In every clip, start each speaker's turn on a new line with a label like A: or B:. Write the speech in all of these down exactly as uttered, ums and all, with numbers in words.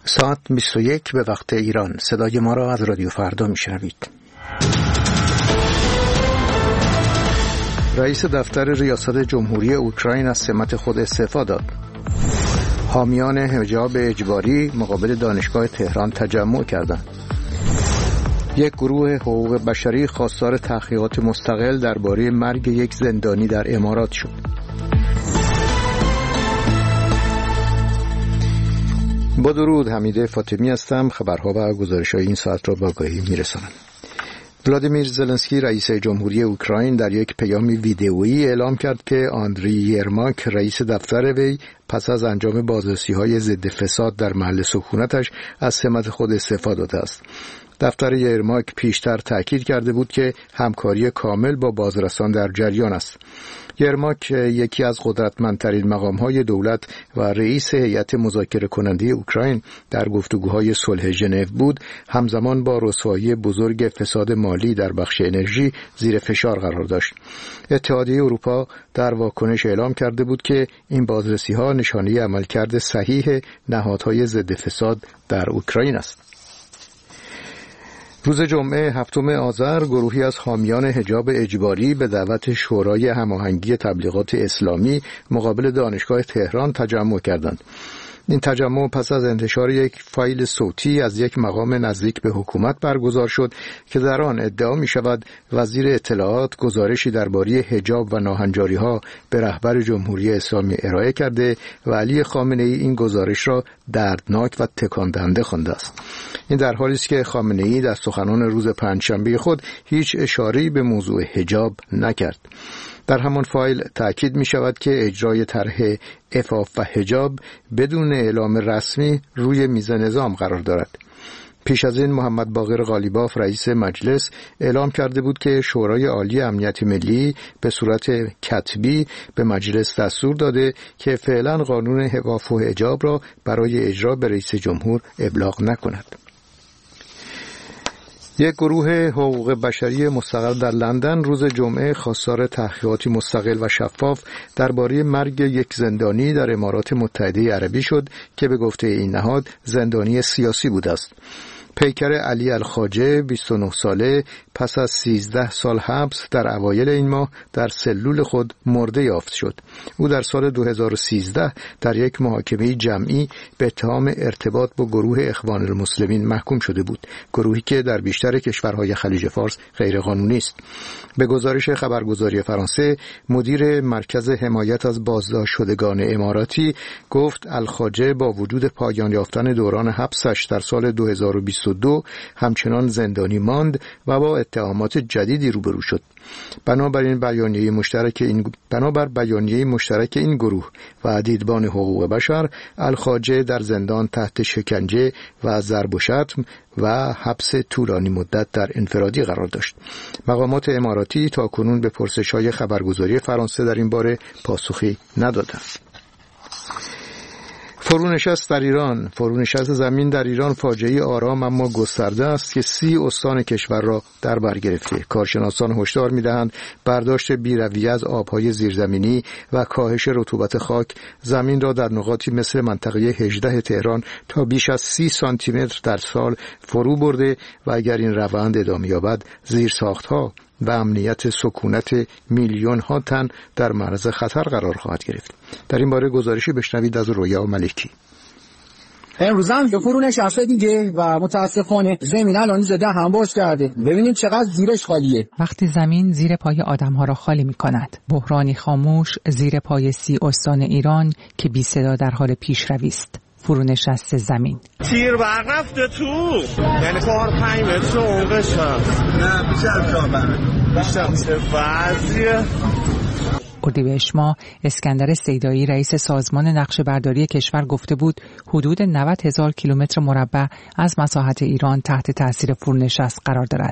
A: ساعت بیست و یک به وقت ایران. صدای ما را از رادیو فردا میشنوید. رئیس دفتر ریاست جمهوری اوکراین از سمت خود استعفا داد. حامیان حجاب اجباری مقابل دانشگاه تهران تجمع کردند. یک گروه حقوق بشری خواستار تحقیقات مستقل درباره مرگ یک زندانی در امارات شد. با درود، حمیده فاطمی هستم. خبرها و گزارش‌های این ساعت را با آگاهی می‌رسانم. ولادیمیر زلنسکی رئیس جمهوری اوکراین در یک پیامی ویدئویی اعلام کرد که آندری یرماک رئیس دفتر وی پس از انجام بازرسی‌های ضد فساد در محل سکونتش از سمت خود استعفا داده است. دفتر یرماک پیشتر تاکید کرده بود که همکاری کامل با بازرسان در جریان است. یرماک یکی از قدرتمندترین مقام‌های دولت و رئیس هیئت مذاکره کننده اوکراین در گفتگوهای صلح ژنو بود، همزمان با رسوایی بزرگ فساد مالی در بخش انرژی زیر فشار قرار داشت. اتحادیه اروپا در واکنش اعلام کرده بود که این بازرسی‌ها نشانه عملکرد صحیح نهادهای ضد فساد در اوکراین است. روز جمعه هفتم آذر گروهی از حامیان حجاب اجباری به دعوت شورای هماهنگی تبلیغات اسلامی مقابل دانشگاه تهران تجمع کردند. این تجمع پس از انتشار یک فایل صوتی از یک مقام نزدیک به حکومت برگزار شد که در آن ادعا می شود وزیر اطلاعات گزارشی درباره حجاب و ناهنجاری‌ها به رهبر جمهوری اسلامی ارائه کرده و علی خامنه‌ای این گزارش را دردناک و تکان دهنده خوانده است. این در حالی است که خامنه‌ای در سخنان روز پنجشنبه خود هیچ اشاره‌ای به موضوع حجاب نکرد. در همان فایل تأکید می شود که اجرای طرح عفاف و حجاب بدون اعلام رسمی روی میز نظام قرار دارد. پیش از این محمد باقر قالیباف رئیس مجلس اعلام کرده بود که شورای عالی امنیت ملی به صورت کتبی به مجلس دستور داده که فعلا قانون عفاف و حجاب را برای اجرا به رئیس جمهور ابلاغ نکند. یک گروه حقوق بشری مستقل در لندن روز جمعه خواستار تحقیقاتی مستقل و شفاف درباره مرگ یک زندانی در امارات متحده عربی شد که به گفته این نهاد زندانی سیاسی بوده است. پیکر علی الخواجه بیست و نه ساله پس از سیزده سال حبس در اوایل این ماه در سلول خود مرده یافت شد. او در سال دو هزار و سیزده در یک محاکمه جمعی به اتهام ارتباط با گروه اخوان المسلمین محکوم شده بود، گروهی که در بیشتر کشورهای خلیج فارس غیرقانونی است. به گزارش خبرگزاری فرانسه، مدیر مرکز حمایت از بازداشت شدگان اماراتی گفت الخواجه با وجود پایان یافتن دوران حبسش در سال دو هزار و بیست و دو همچنان زندانی ماند و با اتهامات جدیدی روبرو شد. بنابراین بیانیه مشترک این بنابر بیانیه مشترک این گروه و دیدبان حقوق بشر، الخواجه در زندان تحت شکنجه و ضرب و شتم و حبس طولانی مدت در انفرادی قرار داشت. مقامات اماراتی تاکنون به پرسش‌های خبرگزاری فرانسه در این باره پاسخی ندادند. فرونشست در ایران فرونشست زمین در ایران فاجعه آرام اما گسترده است که سی استان کشور را در بر گرفته. کارشناسان هشدار می‌دهند برداشت بی‌رویه از آب‌های زیرزمینی و کاهش رطوبت خاک زمین را در نقاطی مثل منطقه هجده تهران تا بیش از سی سانتی متر در سال فرو برده و اگر این روند ادامه یابد زیرساخت‌ها و امنیت سکونت میلیون ها تن در معرض خطر قرار خواهد گرفت. در این باره گزارشی بشنوید از رویا ملکی.
B: امروز هم یه فرونشست دیگه و متاسفانه زمین الان زده هم باز کرده. ببینید چقدر زیرش خالیه.
C: وقتی زمین زیر پای آدم‌ها را خالی می‌کند، بحرانی خاموش زیر پای سی استان ایران که بی صدا در حال پیشروی است. فرونشست زمین.
D: تیر برق رفته تو، یعنی چهار پنج متر عمقش هست. نه بیشتر از چهار پنج متر. بیشتر وضعیه.
C: اردیبهشت ماه اسکندر سیدایی رئیس سازمان نقشه‌برداری کشور گفته بود حدود نود هزار کیلومتر مربع از مساحت ایران تحت تاثیر فرونشست قرار دارد.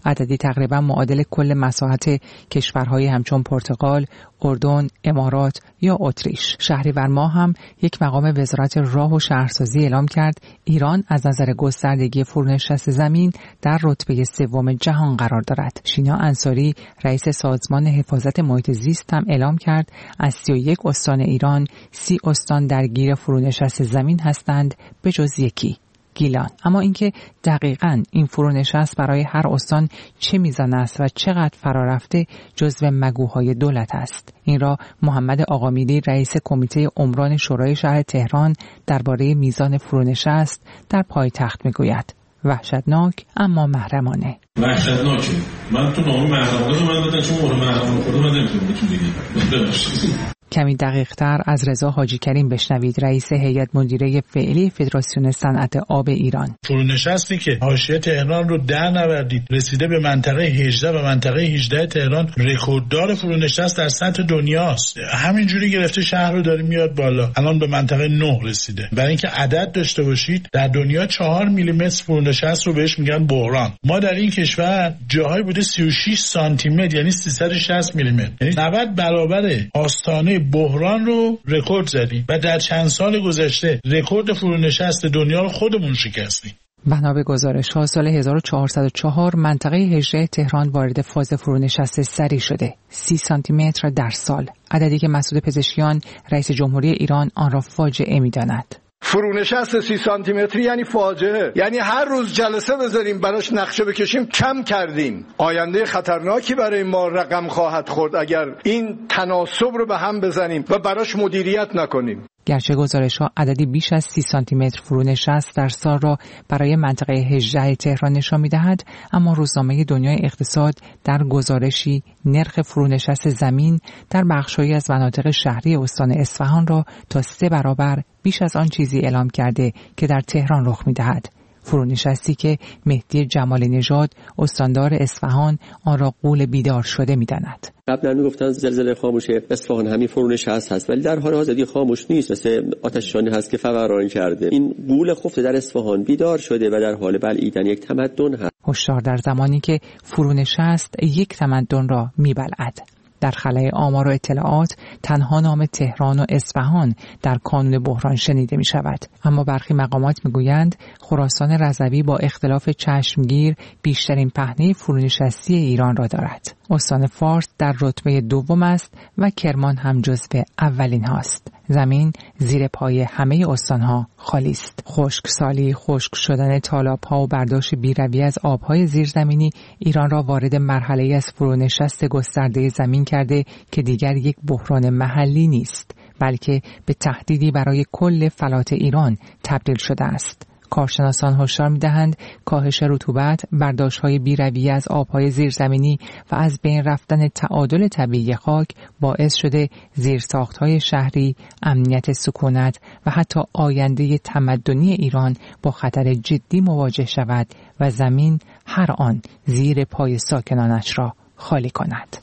C: عددی تقریبا معادل کل مساحت کشورهای همچون پرتغال، اردن، امارات یا اتریش. شهریور ماه هم یک مقام وزارت راه و شهرسازی اعلام کرد ایران از نظر گستردگی فرونشست زمین در رتبه سوم جهان قرار دارد. شینا انصاری رئیس سازمان حفاظت محیط زیست هم اعلام کرد از سی و یک استان ایران سی استان درگیر فرونشست زمین هستند به جز یکی، گیلان. اما اینکه دقیقاً این فرونشست برای هر استان چه میزان است و چقدر فرارفته جزو مگوهای دولت است. این را محمد آقامیری رئیس کمیته عمران شورای شهر تهران درباره میزان فرونشست در پایتخت میگوید. وحشتناک اما محرمانه.
E: وحشتناکه. من تو نام محرمانه من دادم چون مورد محرمانه خورده من نمیتونم بهتون بگم. ببخشید.
C: کمی دقیق تر از رضا حاجی کریم بشنوید، رئیس هیئت مدیره فعلی فدراسیون صنعت آب ایران.
F: فرونشستی که حاشیه تهران رو در نوردید رسیده به منطقه هجده و منطقه هجده تهران رکورددار فرونشست در سطح دنیاست. همینجوری گرفته شهر رو داره میاد بالا. الان به منطقه نه رسیده. برای اینکه عدد داشته باشید در دنیا چهار میلیمتر فرونشست رو بهش میگن بحران. ما در این کشور جاهای بوده سی و شش سانتی متر یعنی سیصد و شصت میلیمتر، یعنی نود برابر آستانه بحران رو رکورد زدیم و در چند سال گذشته رکورد فرونشست دنیا رو خودمون شکستیم.
C: بنا به گزارش‌ها سال هزار و چهارصد و چهار منطقه هجده تهران وارد فاز فرونشست سریع شده، سی سانتی متر در سال، عددی که مسعود پزشکیان رئیس جمهوری ایران آن را فاجعه می‌داند.
G: فرونشست سی سانتی متری یعنی فاجعه، یعنی هر روز جلسه بذاریم براش نقشه بکشیم کم کردیم. آینده خطرناکی برای ما رقم خواهد خورد اگر این تناسب رو به هم بزنیم و براش مدیریت نکنیم.
C: گرچه گزارش‌ها عددی بیش از سی سانتی متر فرونشست در سال را برای منطقه هجده تهران نشان می‌دهد، اما روزنامه دنیای اقتصاد در گزارشی نرخ فرونشست زمین در بخش‌هایی از مناطق شهری استان اصفهان را تا سه برابر بیش از آن چیزی اعلام کرده که در تهران رخ می‌دهد. فرونشستی که مهدی جمالی نژاد استاندار اصفهان آن را غول بیدار شده می‌داند.
H: قبلا میگفتن زلزله خاموش اصفهان همین فرونشست هست، ولی در حال حاضر خاموش نیست، مثل آتش‌نشانی هست که فوران کرده. این غول خفته در اصفهان بیدار شده و در حال بلعیدن یک تمدن هست.
C: هشدار در زمانی که فرونشست یک تمدن را میبلعد. در خلأ آمار و اطلاعات تنها نام تهران و اصفهان در کانون بحران شنیده می شود. اما برخی مقامات می گویند خراسان رضوی با اختلاف چشمگیر بیشترین پهنه فرونشستی ایران را دارد. استان فارس در رتبه دوم است و کرمان هم جزو اولین هاست. زمین زیر پای همه استانها خالی است. خشکسالی، خشک شدن تالاب‌ها و برداشت بی‌رویه از آب‌های زیرزمینی ایران را وارد مرحله‌ای از فرونشست گسترده زمین کرده که دیگر یک بحران محلی نیست، بلکه به تهدیدی برای کل فلات ایران تبدیل شده است. کارشناسان هشدار می‌دهند کاهش رطوبت، برداشت‌های بی‌رویه از آب‌های زیرزمینی و از بین رفتن تعادل طبیعی خاک باعث شده زیرساخت‌های شهری، امنیت سکونت و حتی آینده تمدنی ایران با خطر جدی مواجه شود و زمین هر آن زیر پای ساکنانش را خالی کند.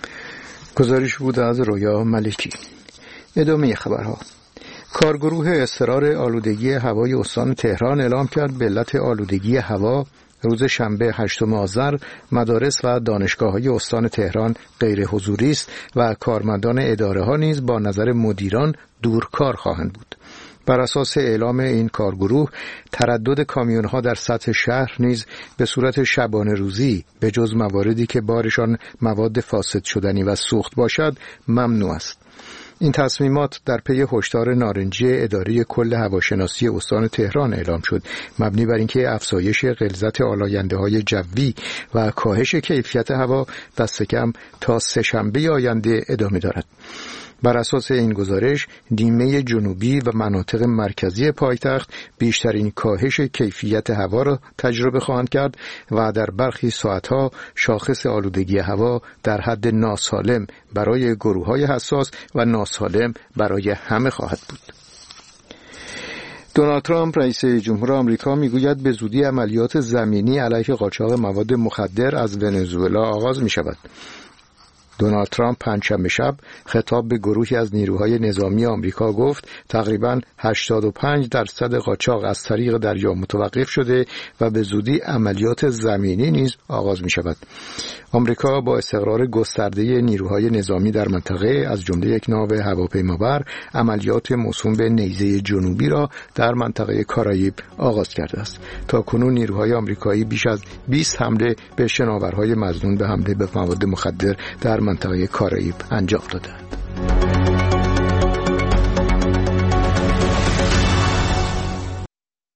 A: گزارش بود از رویا ملکی. ادامه خبرها. کارگروه اصرار آلودگی هوای استان تهران اعلام کرد به علت آلودگی هوا روز شنبه هشتم آذر مدارس و دانشگاه‌های استان تهران غیر حضوری است و کارمندان اداره‌ها نیز با نظر مدیران دورکار خواهند بود. بر اساس اعلام این کارگروه تردد کامیون‌ها در سطح شهر نیز به صورت شبانه روزی به جز مواردی که بارشان مواد فاسد شدنی و سوخت باشد ممنوع است. این تصمیمات در پی هشدار نارنجی اداره کل هواشناسی استان تهران اعلام شد، مبنی بر اینکه افزایش غلظت آلاینده‌های جوی و کاهش کیفیت هوا دست کم تا سه‌شنبه آینده ادامه دارد. بر اساس این گزارش نیمه جنوبی و مناطق مرکزی پایتخت بیشترین کاهش کیفیت هوا را تجربه خواهند کرد و در برخی ساعتها شاخص آلودگی هوا در حد ناسالم برای گروه‌های حساس و ناسالم برای همه خواهد بود. دونالد ترامپ رئیس جمهور آمریکا میگوید به زودی عملیات زمینی علیه قاچاق مواد مخدر از ونزوئلا آغاز می شود. دونالد ترامپ پنجشنبه شب خطاب به گروهی از نیروهای نظامی آمریکا گفت تقریباً هشتاد و پنج درصد قاچاق از طریق دریا متوقف شده و به زودی عملیات زمینی نیز آغاز می شود. آمریکا با استقرار گسترده نیروهای نظامی در منطقه از جمله یک ناو هواپیمابر عملیات موسوم به نیزه جنوبی را در منطقه کارائیب آغاز کرده است. تا کنون نیروهای آمریکایی بیش از بیست حمله به شناورهای مظنون به حمله به مواد مخدر در منطقه کارائیب انجام دادند.